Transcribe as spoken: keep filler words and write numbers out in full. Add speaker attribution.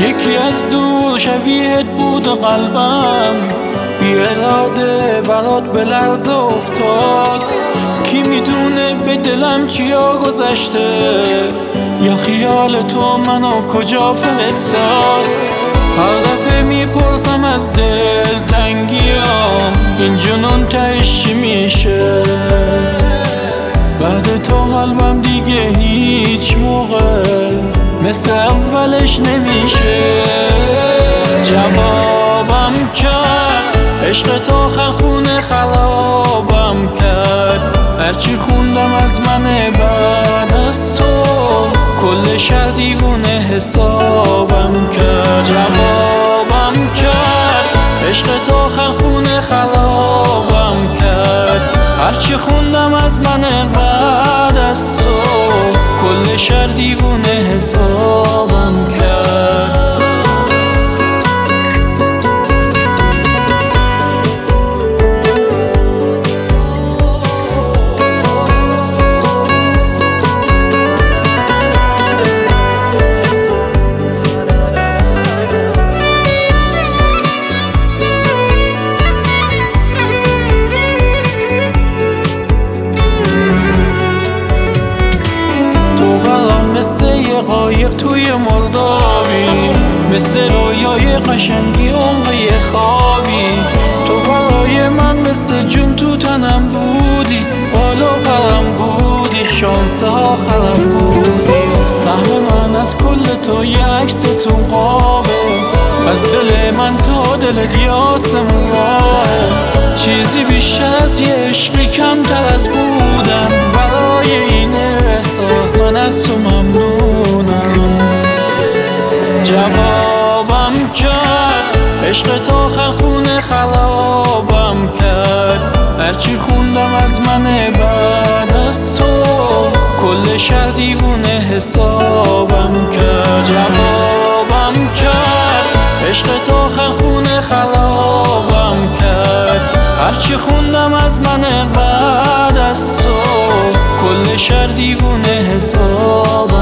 Speaker 1: یکی از دور شبیهت بود قلبم، بی اراده برات به لرز افتاد. کی میدونه به دلم چیا گذشته، یا خیال تو منو کجا فرستاد. هر دفعه میپرسم از دل تنگیام، این جنون تهش چی میشه؟ بعد تو قلبم دیگه هیچ موقع مثل اولش نمیشه. جوابم کرد عشق تو آخر خونه خرابم کرد. هرچی خوندم از من بعد از تو، کل شهر دیوونه حسابم کرد. جوابم کرد عشق تو آخر خونه خرابم کرد. هرچی خوندم از من بعد از تو، کل شهر دیوونه حسابم کرد. قایق توی مردابی، مثل رویای قشنگی عمقی خوابی. تو برای من مثل جون تو تنم بودی، بالا پرم بودی، شانس آخرم بودی. سهم من از کل تو یه عکس تو قابه، از دل من تا دلت یه آسمون راهه. چیزی بیشتر از یه عشقی کمتر از بودن، برای این احساس من از تو ممنونم. جوابم کرد عشق تو آخر خونه خرابم کرد. هرچی خوندم از من بعد از تو، کل شهر دیوونه حسابم کرد. جوابم کرد عشق تو آخر خونه خرابم کرد. هرچی خوندم از من بعد از تو، کل شهر دیوونه حسابم